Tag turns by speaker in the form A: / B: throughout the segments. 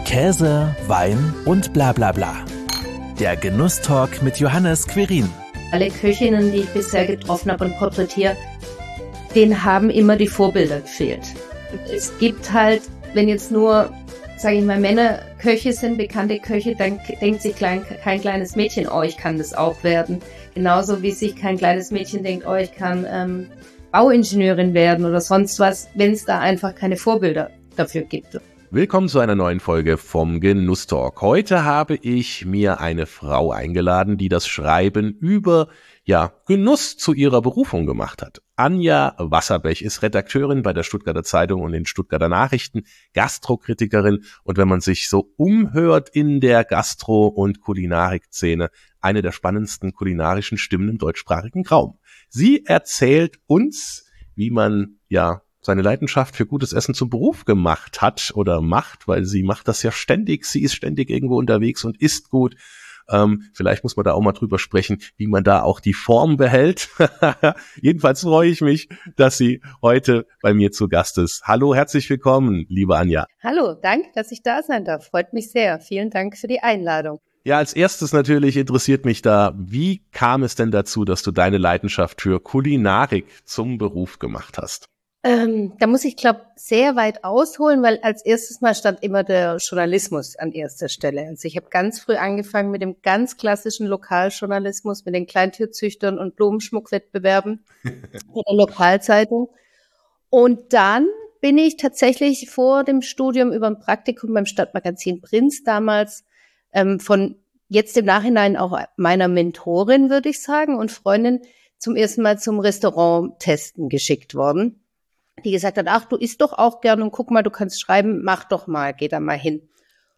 A: Käse, Wein und bla bla bla. Der Genusstalk mit Johannes Quirin.
B: Alle Köchinnen, die ich bisher getroffen habe und porträtiere, denen haben immer die Vorbilder gefehlt. Es gibt halt, wenn jetzt nur, sage ich mal, Männerköche sind, bekannte Köche, dann denkt sich kein kleines Mädchen, oh, ich kann das auch werden. Genauso wie sich kein kleines Mädchen denkt, oh, ich kann Bauingenieurin werden oder sonst was, wenn es da einfach keine Vorbilder dafür gibt.
C: Willkommen zu einer neuen Folge vom Genusstalk. Heute habe ich mir eine Frau eingeladen, die das Schreiben über Genuss zu ihrer Berufung gemacht hat. Anja Wasserbech ist Redakteurin bei der Stuttgarter Zeitung und den Stuttgarter Nachrichten, Gastrokritikerin und wenn man sich so umhört in der Gastro- und Kulinarikszene, eine der spannendsten kulinarischen Stimmen im deutschsprachigen Raum. Sie erzählt uns, wie man seine Leidenschaft für gutes Essen zum Beruf gemacht hat oder macht, weil sie macht das ja ständig. Sie ist ständig irgendwo unterwegs und isst gut. Vielleicht muss man da auch mal drüber sprechen, wie man da auch die Form behält. Jedenfalls freue ich mich, dass sie heute bei mir zu Gast ist. Hallo, herzlich willkommen, liebe Anja.
B: Hallo, danke, dass ich da sein darf. Freut mich sehr. Vielen Dank für die Einladung.
C: Ja, als erstes natürlich interessiert mich da, wie kam es denn dazu, dass du deine Leidenschaft für Kulinarik zum Beruf gemacht hast?
B: Da muss ich, glaube sehr weit ausholen, weil als erstes Mal stand immer der Journalismus an erster Stelle. Also ich habe ganz früh angefangen mit dem ganz klassischen Lokaljournalismus, mit den Kleintierzüchtern und Blumenschmuckwettbewerben in der Lokalzeitung. Und dann bin ich tatsächlich vor dem Studium über ein Praktikum beim Stadtmagazin Prinz damals von jetzt im Nachhinein auch meiner Mentorin, würde ich sagen, und Freundin zum ersten Mal zum Restaurant-Testen geschickt worden. Die gesagt hat, ach, du isst doch auch gern und guck mal, du kannst schreiben, mach doch mal, geh da mal hin.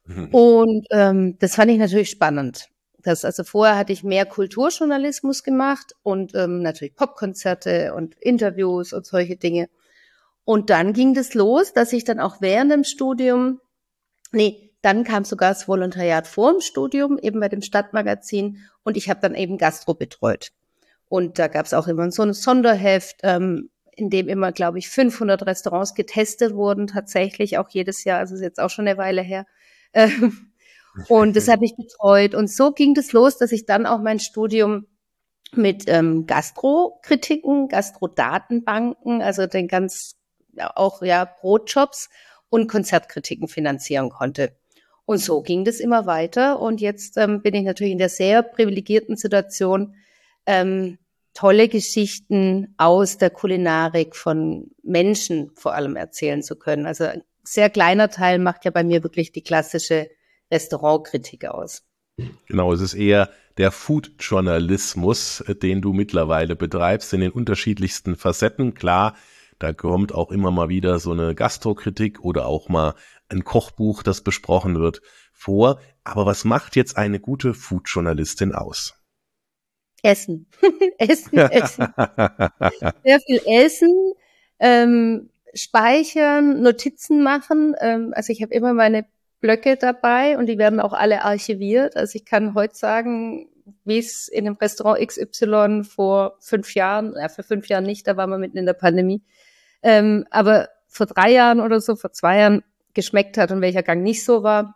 B: Und das fand ich natürlich spannend. Also vorher hatte ich mehr Kulturjournalismus gemacht und natürlich Popkonzerte und Interviews und solche Dinge. Und dann ging das los, dass ich dann auch während dem Studium, dann kam sogar das Volontariat vor dem Studium, eben bei dem Stadtmagazin, und ich habe dann eben Gastro betreut. Und da gab es auch immer so ein Sonderheft, in dem immer, glaube ich, 500 Restaurants getestet wurden, tatsächlich auch jedes Jahr, also ist jetzt auch schon eine Weile her. Und das habe ich betreut. Und so ging das los, dass ich dann auch mein Studium mit Gastrokritiken, Gastrodatenbanken, also den Brotjobs und Konzertkritiken finanzieren konnte. Und so ging das immer weiter. Und jetzt bin ich natürlich in der sehr privilegierten Situation, tolle Geschichten aus der Kulinarik von Menschen vor allem erzählen zu können. Also ein sehr kleiner Teil macht ja bei mir wirklich die klassische Restaurantkritik aus.
C: Genau, es ist eher der Food-Journalismus, den du mittlerweile betreibst in den unterschiedlichsten Facetten. Klar, da kommt auch immer mal wieder so eine Gastrokritik oder auch mal ein Kochbuch, das besprochen wird, vor. Aber was macht jetzt eine gute Food-Journalistin aus?
B: Essen. Essen. Sehr viel Essen, speichern, Notizen machen. Also ich habe immer meine Blöcke dabei und die werden auch alle archiviert. Also ich kann heute sagen, wie es in dem Restaurant XY vor 5 Jahren, für 5 Jahren nicht, da waren wir mitten in der Pandemie, aber vor 3 Jahren oder so, vor 2 Jahren geschmeckt hat und welcher Gang nicht so war.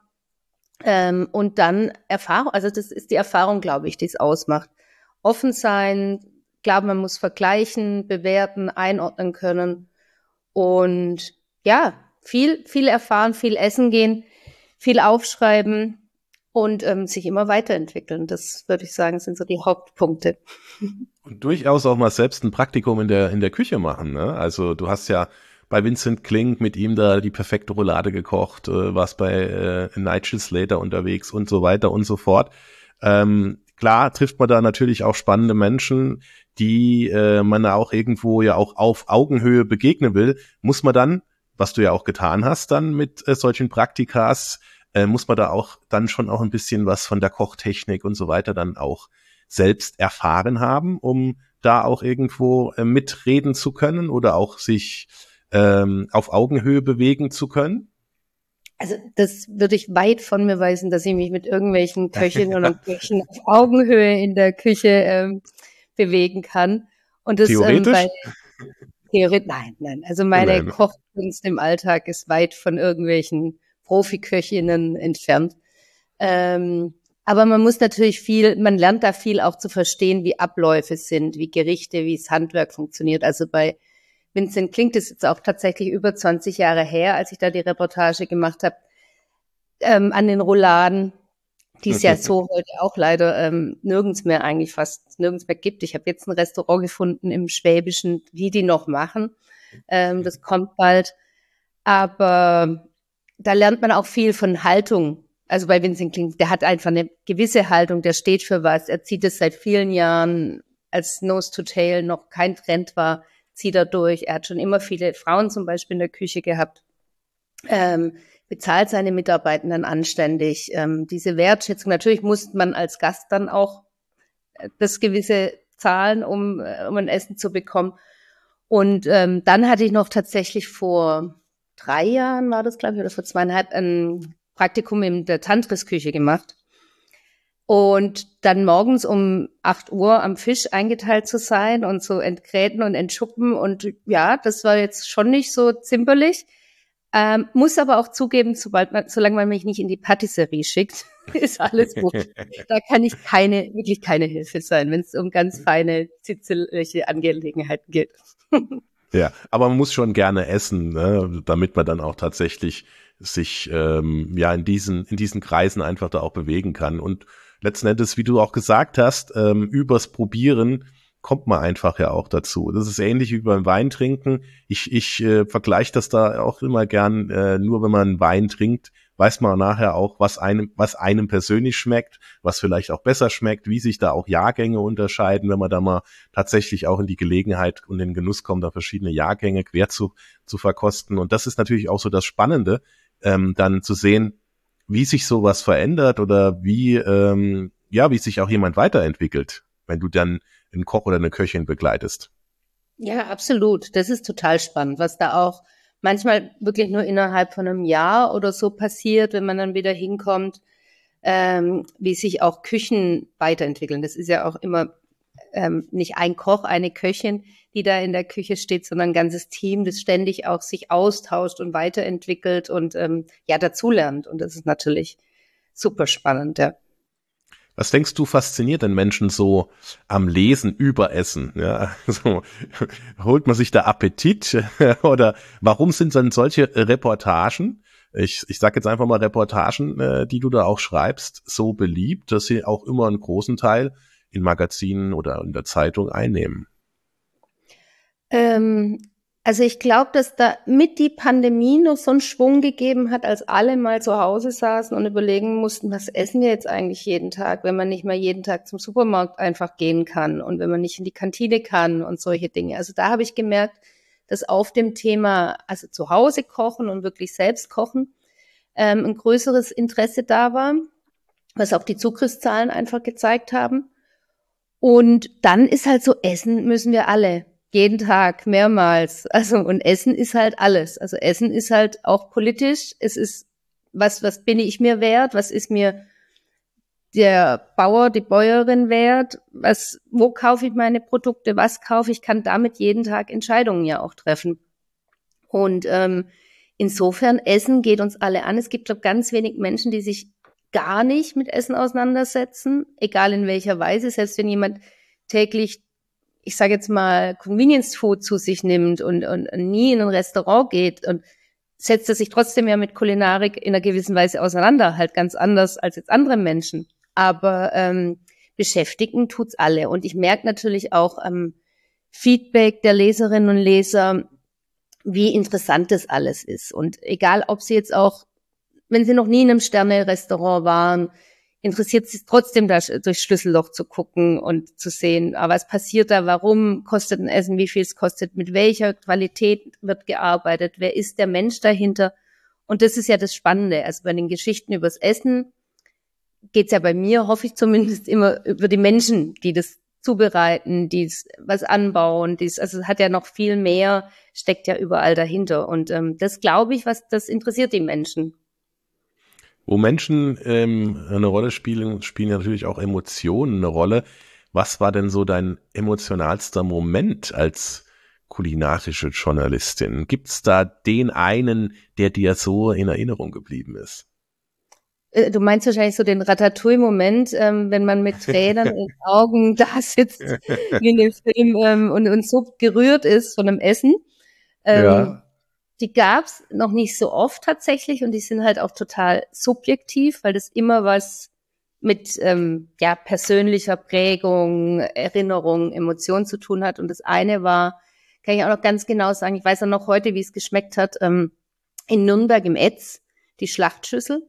B: Und dann Erfahrung, also das ist die Erfahrung, glaube ich, die es ausmacht. Offen sein, glaube, man muss vergleichen, bewerten, einordnen können und viel erfahren, viel essen gehen, viel aufschreiben und sich immer weiterentwickeln. Das würde ich sagen, sind so die Hauptpunkte.
C: Und durchaus auch mal selbst ein Praktikum in der Küche machen, ne? Also du hast ja bei Vincent Klink mit ihm da die perfekte Roulade gekocht, warst bei Nigel Slater unterwegs und so weiter und so fort. Klar trifft man da natürlich auch spannende Menschen, die man auch irgendwo ja auch auf Augenhöhe begegnen will. Muss man dann, was du ja auch getan hast dann mit solchen Praktikas, muss man da auch dann schon auch ein bisschen was von der Kochtechnik und so weiter dann auch selbst erfahren haben, um da auch irgendwo mitreden zu können oder auch sich auf Augenhöhe bewegen zu können?
B: Also das würde ich weit von mir weisen, dass ich mich mit irgendwelchen Köchinnen und Köchen auf Augenhöhe in der Küche bewegen kann. Und das
C: theoretisch?
B: Nein. Also meine Kochkunst im Alltag ist weit von irgendwelchen Profiköchinnen entfernt. Aber man muss natürlich man lernt da viel auch zu verstehen, wie Abläufe sind, wie Gerichte, wie das Handwerk funktioniert. Also bei Vincent Kling, das ist jetzt auch tatsächlich über 20 Jahre her, als ich da die Reportage gemacht habe, an den Rouladen, die es ja so heute auch leider nirgends mehr gibt. Ich habe jetzt ein Restaurant gefunden im Schwäbischen, die noch machen. Das kommt bald. Aber da lernt man auch viel von Haltung. Also bei Vincent Kling, der hat einfach eine gewisse Haltung, der steht für was. Er zieht es seit vielen Jahren, als Nose to Tail noch kein Trend war, zieht er durch. Er hat schon immer viele Frauen zum Beispiel in der Küche gehabt. Bezahlt seine Mitarbeitenden anständig. Diese Wertschätzung, natürlich muss man als Gast dann auch das gewisse zahlen, um ein Essen zu bekommen. Und dann hatte ich noch tatsächlich vor 3 Jahren, war das glaube ich, oder vor 2,5, ein Praktikum in der Tantris-Küche gemacht. Und dann morgens um 8 Uhr am Fisch eingeteilt zu sein und so entgräten und entschuppen. Und ja, das war jetzt schon nicht so zimperlich. Muss aber auch zugeben, solange man mich nicht in die Patisserie schickt, ist alles gut. Da kann ich wirklich keine Hilfe sein, wenn es um ganz feine, zitterliche Angelegenheiten geht.
C: Ja, aber man muss schon gerne essen, ne, damit man dann auch tatsächlich sich in diesen Kreisen einfach da auch bewegen kann. Und letzten Endes, wie du auch gesagt hast, übers Probieren kommt man einfach ja auch dazu. Das ist ähnlich wie beim Weintrinken. Ich vergleiche das da auch immer gern, nur wenn man Wein trinkt, weiß man nachher auch, was einem persönlich schmeckt, was vielleicht auch besser schmeckt, wie sich da auch Jahrgänge unterscheiden, wenn man da mal tatsächlich auch in die Gelegenheit und den Genuss kommt, da verschiedene Jahrgänge quer zu verkosten. Und das ist natürlich auch so das Spannende, dann zu sehen, wie sich sowas verändert oder wie sich auch jemand weiterentwickelt, wenn du dann einen Koch oder eine Köchin begleitest.
B: Ja, absolut. Das ist total spannend, was da auch manchmal wirklich nur innerhalb von einem Jahr oder so passiert, wenn man dann wieder hinkommt, wie sich auch Küchen weiterentwickeln. Das ist ja auch immer nicht ein Koch, eine Köchin, die da in der Küche steht, sondern ein ganzes Team, das ständig auch sich austauscht und weiterentwickelt und dazulernt. Und das ist natürlich super spannend, ja.
C: Was denkst du, fasziniert denn Menschen so am Lesen über Essen? Ja, also, holt man sich da Appetit oder warum sind dann solche Reportagen, ich sage jetzt einfach mal Reportagen, die du da auch schreibst, so beliebt, dass sie auch immer einen großen Teil in Magazinen oder in der Zeitung einnehmen?
B: Also ich glaube, dass da mit die Pandemie noch so einen Schwung gegeben hat, als alle mal zu Hause saßen und überlegen mussten, was essen wir jetzt eigentlich jeden Tag, wenn man nicht mehr jeden Tag zum Supermarkt einfach gehen kann und wenn man nicht in die Kantine kann und solche Dinge. Also da habe ich gemerkt, dass auf dem Thema, also zu Hause kochen und wirklich selbst kochen, ein größeres Interesse da war, was auch die Zugriffszahlen einfach gezeigt haben. Und dann ist halt so, essen müssen wir alle. Jeden Tag, mehrmals. Also, und Essen ist halt alles. Also Essen ist halt auch politisch. Es ist, was bin ich mir wert? Was ist mir der Bauer, die Bäuerin wert? Wo kaufe ich meine Produkte? Was kaufe ich? Ich kann damit jeden Tag Entscheidungen ja auch treffen. Und insofern, Essen geht uns alle an. Es gibt doch ganz wenig Menschen, die sich gar nicht mit Essen auseinandersetzen, egal in welcher Weise. Selbst wenn jemand täglich, ich sage jetzt mal, Convenience Food zu sich nimmt und nie in ein Restaurant geht und setzt er sich trotzdem ja mit Kulinarik in einer gewissen Weise auseinander, halt ganz anders als jetzt andere Menschen. Aber beschäftigen tut's alle. Und ich merke natürlich auch am Feedback der Leserinnen und Leser, wie interessant das alles ist. Und egal, ob sie jetzt auch, wenn sie noch nie in einem Sterne-Restaurant waren, interessiert es trotzdem, da durchs Schlüsselloch zu gucken und zu sehen, was passiert da, warum kostet ein Essen, wie viel es kostet, mit welcher Qualität wird gearbeitet, wer ist der Mensch dahinter. Und das ist ja das Spannende. Also bei den Geschichten übers Essen geht's ja bei mir, hoffe ich zumindest, immer über die Menschen, die das zubereiten, die was anbauen, also es hat ja noch viel mehr, steckt ja überall dahinter. Und das glaube ich, das interessiert die Menschen.
C: Wo Menschen eine Rolle spielen natürlich auch Emotionen eine Rolle. Was war denn so dein emotionalster Moment als kulinarische Journalistin? Gibt's da den einen, der dir so in Erinnerung geblieben ist?
B: Du meinst wahrscheinlich so den Ratatouille-Moment, wenn man mit Tränen in den Augen da sitzt in dem Film und so gerührt ist von dem Essen.
C: Ja.
B: Die gab's noch nicht so oft tatsächlich und die sind halt auch total subjektiv, weil das immer was mit persönlicher Prägung, Erinnerung, Emotion zu tun hat. Und das eine war, kann ich auch noch ganz genau sagen, ich weiß auch noch heute, wie es geschmeckt hat, in Nürnberg im Etz, die Schlachtschüssel.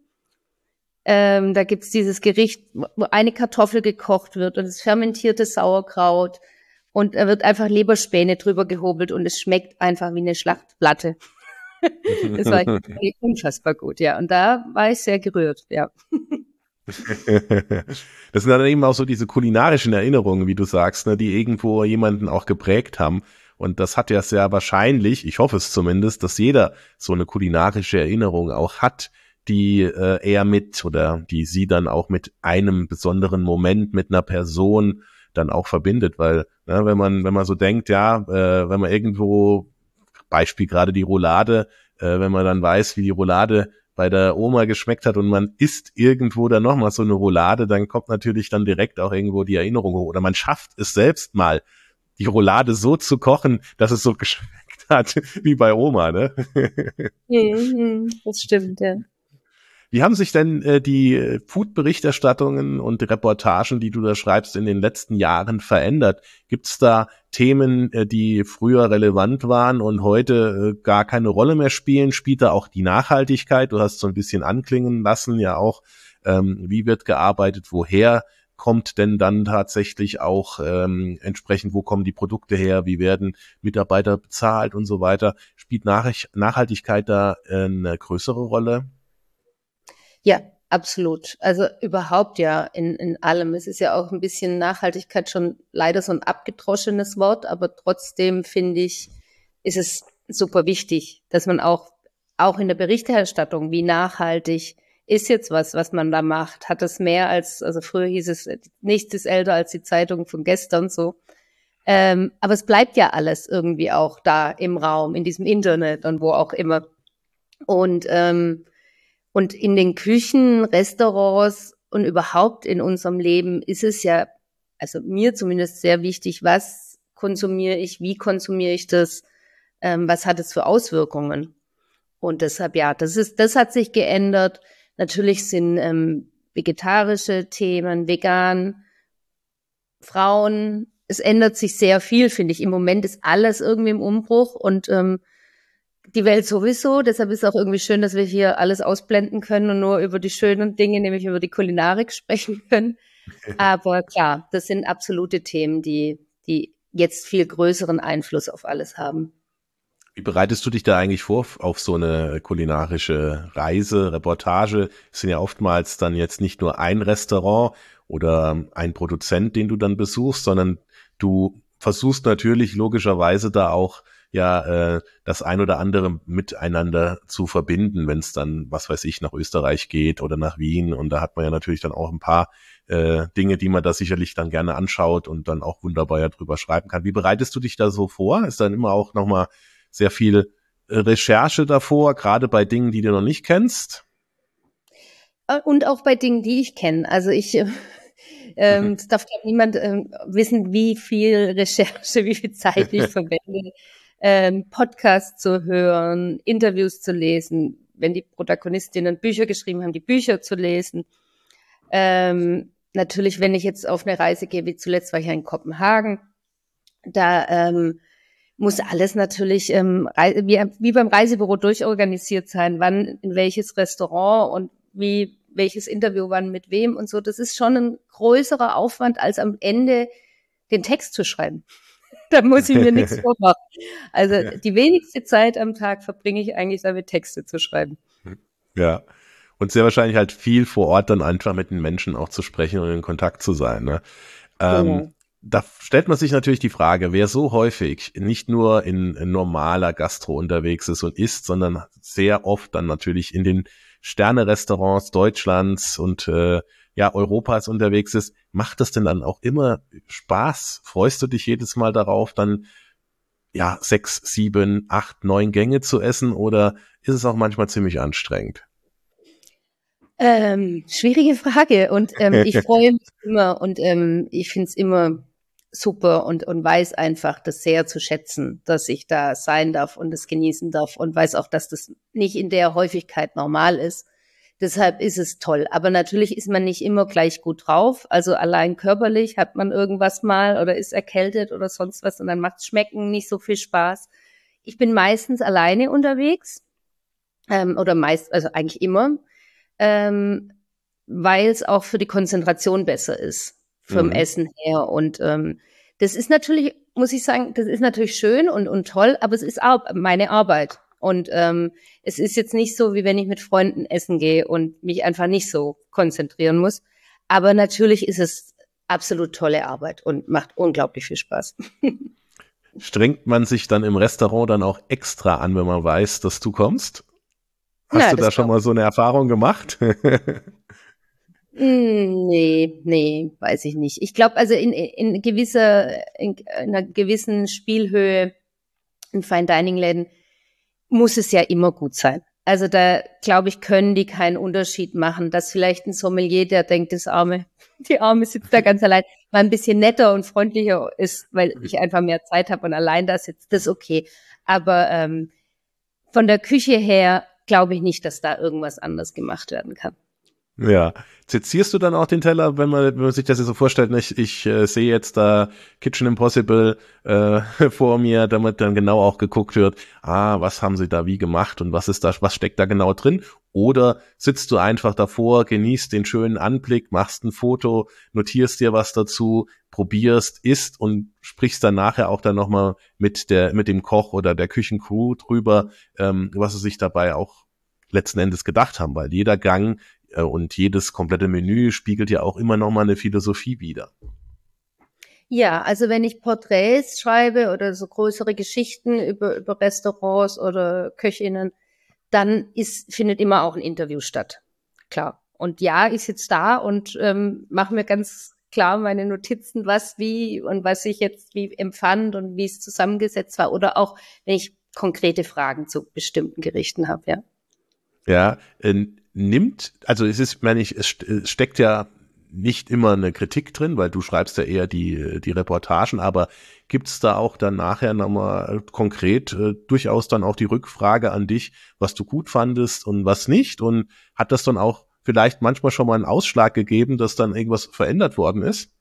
B: Da gibt's dieses Gericht, wo eine Kartoffel gekocht wird und das fermentierte Sauerkraut und da wird einfach Leberspäne drüber gehobelt und es schmeckt einfach wie eine Schlachtplatte. Das war unfassbar gut, ja. Und da war ich sehr gerührt, ja.
C: Das sind dann eben auch so diese kulinarischen Erinnerungen, wie du sagst, ne, die irgendwo jemanden auch geprägt haben. Und das hat ja sehr wahrscheinlich, ich hoffe es zumindest, dass jeder so eine kulinarische Erinnerung auch hat, die er mit oder die sie dann auch mit einem besonderen Moment, mit einer Person dann auch verbindet, weil wenn man so denkt, wenn man irgendwo, Beispiel gerade die Roulade, wenn man dann weiß, wie die Roulade bei der Oma geschmeckt hat und man isst irgendwo dann nochmal so eine Roulade, dann kommt natürlich dann direkt auch irgendwo die Erinnerung hoch. Oder man schafft es selbst mal, die Roulade so zu kochen, dass es so geschmeckt hat wie bei Oma, ne?
B: Das stimmt, ja.
C: Wie haben sich denn die Food-Berichterstattungen und Reportagen, die du da schreibst, in den letzten Jahren verändert? Gibt es da Themen, die früher relevant waren und heute gar keine Rolle mehr spielen? Spielt da auch die Nachhaltigkeit? Du hast so ein bisschen anklingen lassen, ja auch, wie wird gearbeitet, woher kommt denn dann tatsächlich auch entsprechend, wo kommen die Produkte her, wie werden Mitarbeiter bezahlt und so weiter? Spielt Nachhaltigkeit da eine größere Rolle?
B: Ja, absolut. Also überhaupt ja in allem. Es ist ja auch ein bisschen Nachhaltigkeit schon leider so ein abgedroschenes Wort, aber trotzdem finde ich, ist es super wichtig, dass man auch in der Berichterstattung, wie nachhaltig ist jetzt was man da macht, hat es mehr also früher hieß es, nichts ist älter als die Zeitung von gestern so. Aber es bleibt ja alles irgendwie auch da im Raum, in diesem Internet und wo auch immer. Und in den Küchen, Restaurants und überhaupt in unserem Leben ist es ja, also mir zumindest sehr wichtig, was konsumiere ich, wie konsumiere ich das, was hat es für Auswirkungen? Und deshalb, ja, das hat sich geändert. Natürlich sind vegetarische Themen, vegan, Frauen, es ändert sich sehr viel, finde ich. Im Moment ist alles irgendwie im Umbruch und die Welt sowieso. Deshalb ist es auch irgendwie schön, dass wir hier alles ausblenden können und nur über die schönen Dinge, nämlich über die Kulinarik sprechen können. Aber klar, das sind absolute Themen, die jetzt viel größeren Einfluss auf alles haben.
C: Wie bereitest du dich da eigentlich vor auf so eine kulinarische Reise, Reportage? Es sind ja oftmals dann jetzt nicht nur ein Restaurant oder ein Produzent, den du dann besuchst, sondern du versuchst natürlich logischerweise da auch das ein oder andere miteinander zu verbinden, wenn es dann, was weiß ich, nach Österreich geht oder nach Wien. Und da hat man ja natürlich dann auch ein paar Dinge, die man da sicherlich dann gerne anschaut und dann auch wunderbar ja drüber schreiben kann. Wie bereitest du dich da so vor? Ist dann immer auch nochmal sehr viel Recherche davor, gerade bei Dingen, die du noch nicht kennst?
B: Und auch bei Dingen, die ich kenne. Also es darf niemand wissen, wie viel Recherche, wie viel Zeit ich verwende, Podcasts zu hören, Interviews zu lesen, wenn die Protagonistinnen Bücher geschrieben haben, die Bücher zu lesen. Natürlich, wenn ich jetzt auf eine Reise gehe, wie zuletzt war ich ja in Kopenhagen, da muss alles natürlich wie beim Reisebüro durchorganisiert sein, wann in welches Restaurant und welches Interview wann mit wem und so. Das ist schon ein größerer Aufwand, als am Ende den Text zu schreiben. Da muss ich mir nichts vormachen. Also die wenigste Zeit am Tag verbringe ich eigentlich damit, Texte zu schreiben.
C: Ja, und sehr wahrscheinlich halt viel vor Ort dann einfach mit den Menschen auch zu sprechen und in Kontakt zu sein, ne? Da stellt man sich natürlich die Frage, wer so häufig nicht nur in normaler Gastro unterwegs ist und isst, sondern sehr oft dann natürlich in den Sterne-Restaurants Deutschlands und Europas unterwegs ist, macht das denn dann auch immer Spaß? Freust du dich jedes Mal darauf, dann ja 6, 7, 8, 9 Gänge zu essen oder ist es auch manchmal ziemlich anstrengend?
B: Schwierige Frage und ich freue mich immer und ich finde es immer super und weiß einfach das sehr zu schätzen, dass ich da sein darf und es genießen darf und weiß auch, dass das nicht in der Häufigkeit normal ist. Deshalb ist es toll. Aber natürlich ist man nicht immer gleich gut drauf. Also allein körperlich hat man irgendwas mal oder ist erkältet oder sonst was und dann macht Schmecken nicht so viel Spaß. Ich bin meistens alleine unterwegs oder also eigentlich immer, weil es auch für die Konzentration besser ist vom Essen her. Und das ist natürlich, muss ich sagen, das ist natürlich schön und toll, aber es ist auch meine Arbeit. Und es ist jetzt nicht so, wie wenn ich mit Freunden essen gehe und mich einfach nicht so konzentrieren muss. Aber natürlich ist es absolut tolle Arbeit und macht unglaublich viel Spaß.
C: Strengt man sich dann im Restaurant dann auch extra an, wenn man weiß, dass du kommst? Hast du da schon mal so eine Erfahrung gemacht?
B: Nee, weiß ich nicht. Ich glaube, also in einer gewissen Spielhöhe in Fine Dining Läden muss es ja immer gut sein. Also da, glaube ich, können die keinen Unterschied machen, dass vielleicht ein Sommelier, der denkt, die Arme sitzt da ganz allein, mal ein bisschen netter und freundlicher ist, weil ich einfach mehr Zeit habe und allein da sitzt, das ist okay. Aber von der Küche her glaube ich nicht, dass da irgendwas anders gemacht werden kann.
C: Ja. Sezierst du dann auch den Teller, wenn man sich das jetzt so vorstellt, ich sehe jetzt da Kitchen Impossible vor mir, damit dann genau auch geguckt wird, was haben sie da wie gemacht und was steckt da genau drin? Oder sitzt du einfach davor, genießt den schönen Anblick, machst ein Foto, notierst dir was dazu, probierst, isst und sprichst dann nachher auch dann nochmal mit dem Koch oder der Küchencrew drüber, was sie sich dabei auch letzten Endes gedacht haben, weil jeder Gang und jedes komplette Menü spiegelt ja auch immer nochmal eine Philosophie wider.
B: Ja, also wenn ich Porträts schreibe oder so größere Geschichten über Restaurants oder Köchinnen, dann findet immer auch ein Interview statt. Klar. Und ja, ich sitze da und mache mir ganz klar meine Notizen, was wie und was ich jetzt wie empfand und wie es zusammengesetzt war. Oder auch, wenn ich konkrete Fragen zu bestimmten Gerichten habe, ja.
C: Ja, also es steckt ja nicht immer eine Kritik drin, weil du schreibst ja eher die Reportagen, aber gibt's da auch dann nachher nochmal konkret durchaus dann auch die Rückfrage an dich, was du gut fandest und was nicht? Und hat das dann auch vielleicht manchmal schon mal einen Ausschlag gegeben, dass dann irgendwas verändert worden ist?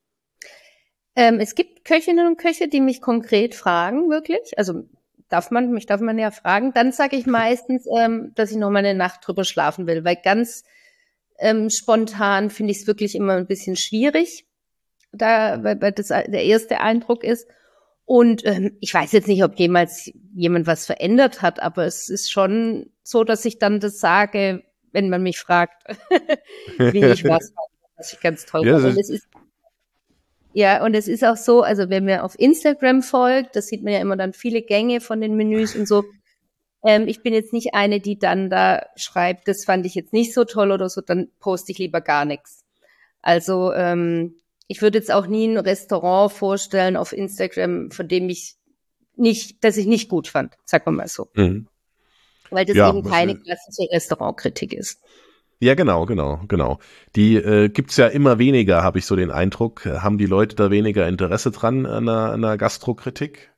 B: Es gibt Köchinnen und Köche, die mich konkret fragen, wirklich. Also mich darf man ja fragen. Dann sage ich meistens, dass ich noch mal eine Nacht drüber schlafen will, weil ganz spontan finde ich es wirklich immer ein bisschen schwierig, weil das der erste Eindruck ist. Und ich weiß jetzt nicht, ob jemals jemand was verändert hat, aber es ist schon so, dass ich dann das sage, wenn man mich fragt, wie ich was ich ganz toll fand. Und es ist auch so, also wenn mir auf Instagram folgt, das sieht man ja immer dann viele Gänge von den Menüs und so. Ich bin jetzt nicht eine, die dann da schreibt, das fand ich jetzt nicht so toll oder so, dann poste ich lieber gar nichts. Also ich würde jetzt auch nie ein Restaurant vorstellen auf Instagram, von dem das ich nicht gut fand, sagen wir mal so. Mhm. Weil das eben keine klassische Restaurantkritik ist.
C: Ja, genau. Die gibt's ja immer weniger, habe ich so den Eindruck. Haben die Leute da weniger Interesse dran an einer Gastrokritik?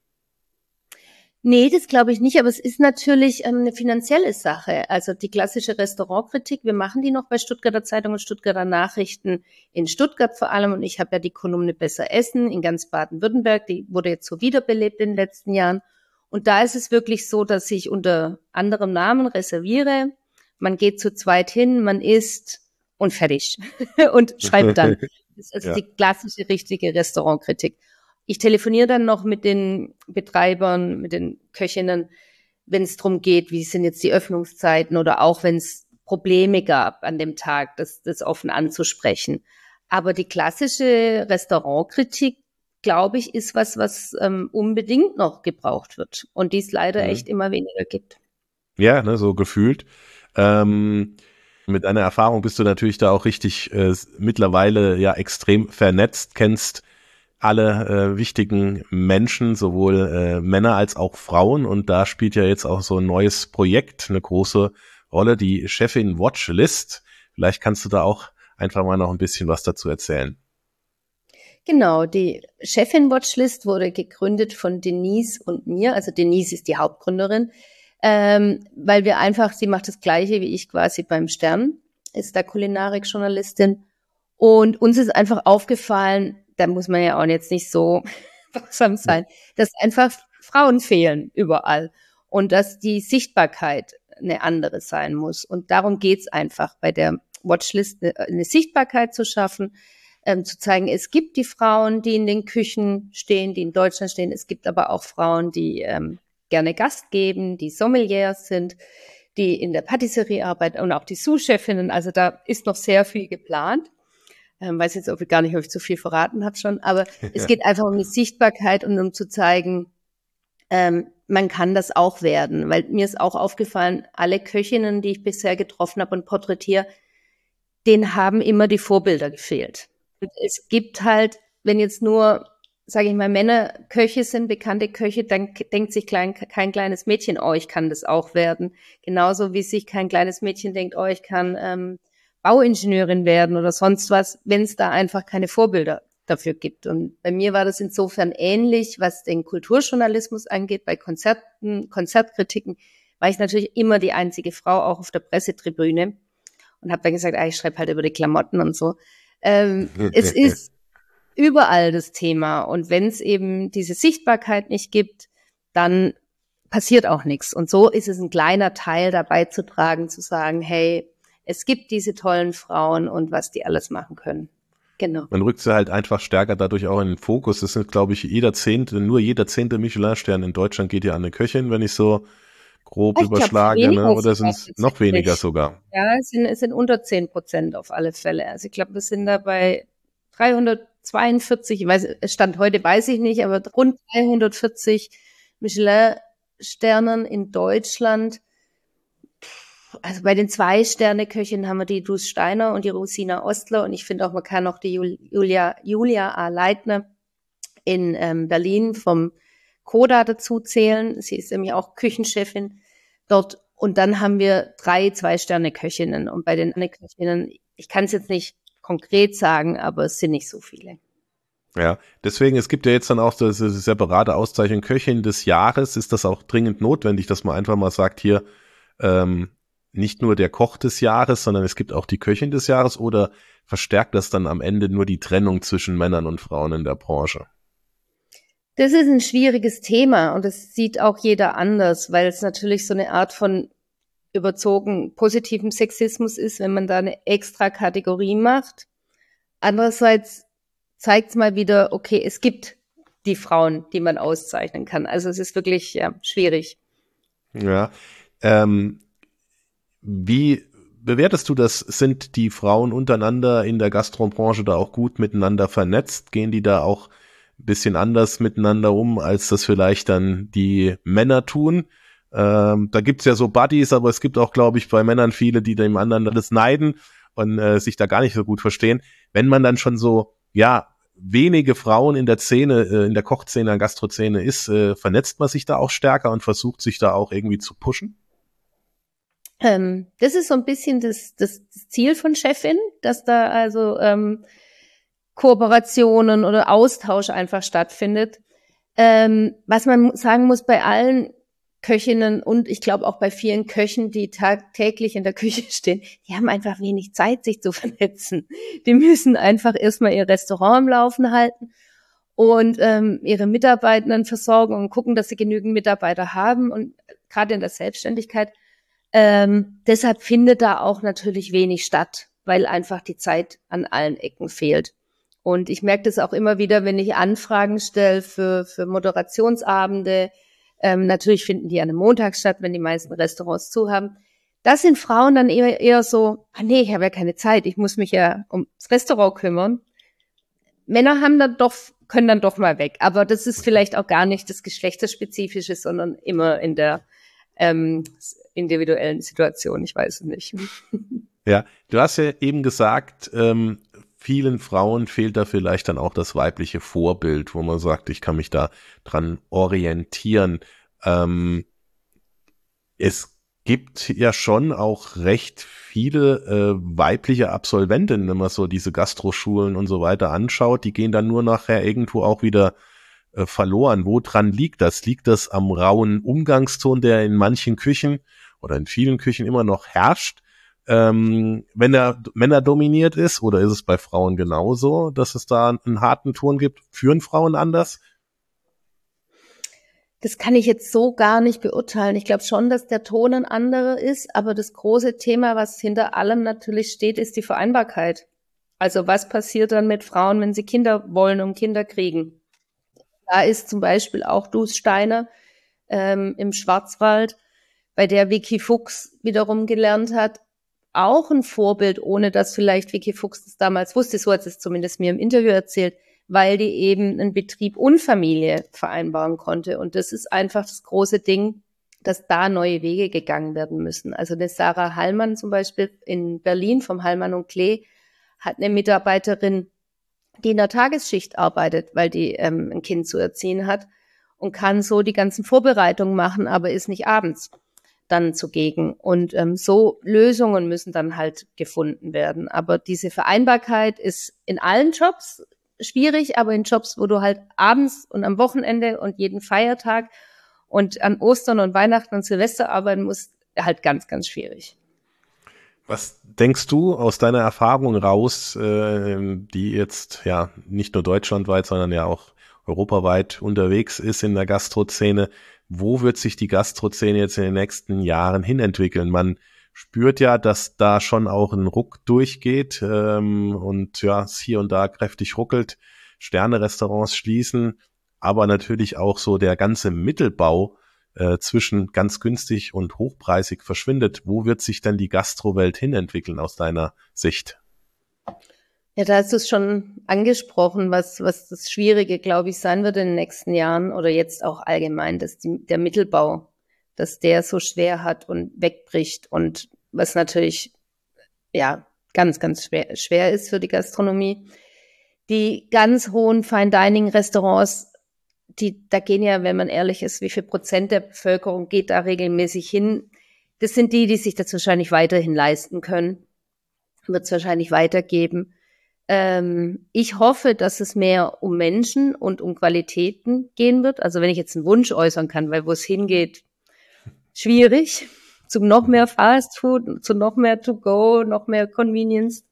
B: Nee, das glaube ich nicht, aber es ist natürlich eine finanzielle Sache. Also die klassische Restaurantkritik, wir machen die noch bei Stuttgarter Zeitung und Stuttgarter Nachrichten in Stuttgart vor allem. Und ich habe ja die Kolumne Besser Essen in ganz Baden-Württemberg, die wurde jetzt so wiederbelebt in den letzten Jahren. Und da ist es wirklich so, dass ich unter anderem Namen reserviere. Man geht zu zweit hin, man isst und fertig und schreibt dann. Das ist also die klassische, richtige Restaurantkritik. Ich telefoniere dann noch mit den Betreibern, mit den Köchinnen, wenn es darum geht, wie sind jetzt die Öffnungszeiten oder auch wenn es Probleme gab an dem Tag, das offen anzusprechen. Aber die klassische Restaurantkritik, glaube ich, ist was unbedingt noch gebraucht wird und die es leider echt immer weniger gibt.
C: Ja, ne, so gefühlt. Mit deiner Erfahrung bist du natürlich da auch richtig mittlerweile ja extrem vernetzt, kennst alle wichtigen Menschen, sowohl Männer als auch Frauen. Und da spielt ja jetzt auch so ein neues Projekt eine große Rolle, die Chefin Watchlist. Vielleicht kannst du da auch einfach mal noch ein bisschen was dazu erzählen.
B: Genau, die Chefin Watchlist wurde gegründet von Denise und mir. Also Denise ist die Hauptgründerin, weil wir einfach, sie macht das Gleiche wie ich quasi beim Stern, ist da Kulinarikjournalistin. Und uns ist einfach aufgefallen, da muss man ja auch jetzt nicht so wachsam sein, dass einfach Frauen fehlen überall und dass die Sichtbarkeit eine andere sein muss. Und darum geht's einfach bei der Watchlist, eine Sichtbarkeit zu schaffen, zu zeigen, es gibt die Frauen, die in den Küchen stehen, die in Deutschland stehen. Es gibt aber auch Frauen, die gerne Gast geben, die Sommeliers sind, die in der Patisserie arbeiten und auch die Sous-Chefinnen. Also da ist noch sehr viel geplant. Weiß jetzt gar nicht, ob ich zu viel verraten habe schon, aber es geht einfach um die Sichtbarkeit und um zu zeigen, man kann das auch werden. Weil mir ist auch aufgefallen, alle Köchinnen, die ich bisher getroffen habe und porträtiere, denen haben immer die Vorbilder gefehlt. Und es gibt halt, wenn jetzt nur, sage ich mal, Männerköche sind, bekannte Köche, dann denkt sich kein kleines Mädchen, oh, ich kann das auch werden. Genauso wie sich kein kleines Mädchen denkt, oh, ich kann Bauingenieurin werden oder sonst was, wenn es da einfach keine Vorbilder dafür gibt. Und bei mir war das insofern ähnlich, was den Kulturjournalismus angeht. Bei Konzerten, Konzertkritiken war ich natürlich immer die einzige Frau, auch auf der Pressetribüne. Und habe dann gesagt, ich schreibe halt über die Klamotten und so. Es ist überall das Thema. Und wenn es eben diese Sichtbarkeit nicht gibt, dann passiert auch nichts. Und so ist es ein kleiner Teil dabei zu tragen, zu sagen, hey, es gibt diese tollen Frauen und was die alles machen können. Genau.
C: Man rückt sie halt einfach stärker dadurch auch in den Fokus. Das sind, glaube ich, nur jeder zehnte Michelin-Stern in Deutschland geht ja an eine Köchin, wenn ich so grob überschlage, ne? Oder sind es noch weniger sogar?
B: Ja, es sind unter 10% auf alle Fälle. Also ich glaube, wir sind da bei 342, Stand heute weiß ich nicht, aber rund 340 Michelin-Sternen in Deutschland. Also bei den 2-Sterne-Köchinnen haben wir die Dus Steiner und die Rosina Ostler und ich finde auch, man kann auch die Julia A. Leitner in Berlin vom Koda dazu zählen. Sie ist nämlich auch Küchenchefin dort. Und dann haben wir 3 2-Sterne-Köchinnen. Und bei den Köchinnen, ich kann es jetzt nicht konkret sagen, aber es sind nicht so viele.
C: Ja, deswegen, es gibt ja jetzt dann auch diese separate Auszeichnung Köchin des Jahres. Ist das auch dringend notwendig, dass man einfach mal sagt, hier, nicht nur der Koch des Jahres, sondern es gibt auch die Köchin des Jahres, oder verstärkt das dann am Ende nur die Trennung zwischen Männern und Frauen in der Branche?
B: Das ist ein schwieriges Thema und das sieht auch jeder anders, weil es natürlich so eine Art von überzogen positivem Sexismus ist, wenn man da eine extra Kategorie macht. Andererseits zeigt es mal wieder, okay, es gibt die Frauen, die man auszeichnen kann. Also es ist wirklich schwierig.
C: Ja, wie bewertest du das? Sind die Frauen untereinander in der Gastrobranche da auch gut miteinander vernetzt? Gehen die da auch ein bisschen anders miteinander um, als das vielleicht dann die Männer tun? Da gibt's ja so Buddies, aber es gibt auch, glaube ich, bei Männern viele, die dem anderen das neiden und sich da gar nicht so gut verstehen. Wenn man dann schon so, wenige Frauen in der Szene, in der Kochszene, in der Gastroszene ist, vernetzt man sich da auch stärker und versucht sich da auch irgendwie zu pushen?
B: Das ist so ein bisschen das Ziel von Chefin, dass da also Kooperationen oder Austausch einfach stattfindet. Was man sagen muss, bei allen Köchinnen und ich glaube auch bei vielen Köchen, die tagtäglich in der Küche stehen, die haben einfach wenig Zeit, sich zu vernetzen. Die müssen einfach erstmal ihr Restaurant am Laufen halten und ihre Mitarbeitenden versorgen und gucken, dass sie genügend Mitarbeiter haben und gerade in der Selbstständigkeit. Deshalb findet da auch natürlich wenig statt, weil einfach die Zeit an allen Ecken fehlt. Und ich merke das auch immer wieder, wenn ich Anfragen stelle für Moderationsabende. Natürlich finden die an einem Montag statt, wenn die meisten Restaurants zu haben. Das sind Frauen dann eher so, nee, ich habe ja keine Zeit, ich muss mich ja ums Restaurant kümmern. Männer können dann doch mal weg. Aber das ist vielleicht auch gar nicht das Geschlechterspezifische, sondern immer in der individuellen Situation, ich weiß es nicht.
C: Ja, du hast ja eben gesagt, vielen Frauen fehlt da vielleicht dann auch das weibliche Vorbild, wo man sagt, ich kann mich da dran orientieren. Es gibt ja schon auch recht viele weibliche Absolventinnen, wenn man so diese Gastroschulen und so weiter anschaut, die gehen dann nur nachher irgendwo auch wieder verloren. Woran liegt das? Liegt das am rauen Umgangston, der in manchen Küchen oder in vielen Küchen immer noch herrscht? Wenn er männerdominiert ist, oder ist es bei Frauen genauso, dass es da einen harten Ton gibt? Führen Frauen anders?
B: Das kann ich jetzt so gar nicht beurteilen. Ich glaube schon, dass der Ton ein anderer ist, aber das große Thema, was hinter allem natürlich steht, ist die Vereinbarkeit. Also was passiert dann mit Frauen, wenn sie Kinder wollen und Kinder kriegen? Da ist zum Beispiel auch Dus Steiner im Schwarzwald, bei der Vicky Fuchs wiederum gelernt hat, auch ein Vorbild, ohne dass vielleicht Vicky Fuchs das damals wusste, so hat es zumindest mir im Interview erzählt, weil die eben einen Betrieb und Familie vereinbaren konnte. Und das ist einfach das große Ding, dass da neue Wege gegangen werden müssen. Also eine Sarah Hallmann zum Beispiel in Berlin vom Hallmann und Klee hat eine Mitarbeiterin, die in der Tagesschicht arbeitet, weil die ein Kind zu erziehen hat und kann so die ganzen Vorbereitungen machen, aber ist nicht abends dann zugegen. Und so Lösungen müssen dann halt gefunden werden. Aber diese Vereinbarkeit ist in allen Jobs schwierig, aber in Jobs, wo du halt abends und am Wochenende und jeden Feiertag und an Ostern und Weihnachten und Silvester arbeiten musst, halt ganz, ganz schwierig.
C: Was denkst du aus deiner Erfahrung raus, die jetzt ja nicht nur deutschlandweit, sondern ja auch europaweit unterwegs ist in der Gastrozene? Wo wird sich die Gastrozene jetzt in den nächsten Jahren hinentwickeln? Man spürt ja, dass da schon auch ein Ruck durchgeht und ja, es hier und da kräftig ruckelt. Sterne-Restaurants schließen, aber natürlich auch so der ganze Mittelbau zwischen ganz günstig und hochpreisig verschwindet. Wo wird sich denn die Gastrowelt hinentwickeln aus deiner Sicht?
B: Ja, da hast du es schon angesprochen, was das Schwierige, glaube ich, sein wird in den nächsten Jahren oder jetzt auch allgemein, dass der Mittelbau, dass der so schwer hat und wegbricht und was natürlich ja ganz, ganz schwer ist für die Gastronomie. Die ganz hohen Fine-Dining-Restaurants, da gehen ja, wenn man ehrlich ist, wie viel Prozent der Bevölkerung geht da regelmäßig hin? Das sind die sich das wahrscheinlich weiterhin leisten können. Wird es wahrscheinlich weitergeben. Ich hoffe, dass es mehr um Menschen und um Qualitäten gehen wird. Also wenn ich jetzt einen Wunsch äußern kann, weil wo es hingeht, schwierig. Zu noch mehr Fast Food, zu noch mehr To-Go, noch mehr Convenience.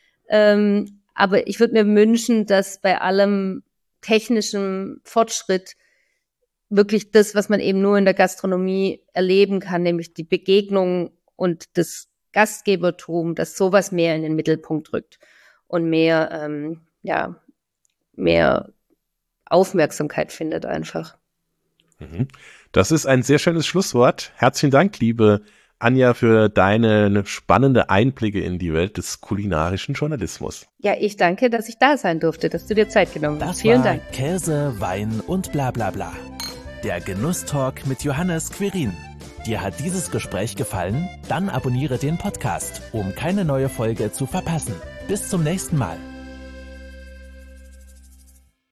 B: Aber ich würde mir wünschen, dass bei allem technischem Fortschritt wirklich das, was man eben nur in der Gastronomie erleben kann, nämlich die Begegnung und das Gastgebertum, dass sowas mehr in den Mittelpunkt rückt und mehr Aufmerksamkeit findet einfach.
C: Das ist ein sehr schönes Schlusswort. Herzlichen Dank, liebe Anja, für deine spannende Einblicke in die Welt des kulinarischen Journalismus.
B: Ja, ich danke, dass ich da sein durfte, dass du dir Zeit genommen hast. Vielen Dank.
A: Käse, Wein und bla bla bla. Der Genusstalk mit Johannes Quirin. Dir hat dieses Gespräch gefallen? Dann abonniere den Podcast, um keine neue Folge zu verpassen. Bis zum nächsten Mal.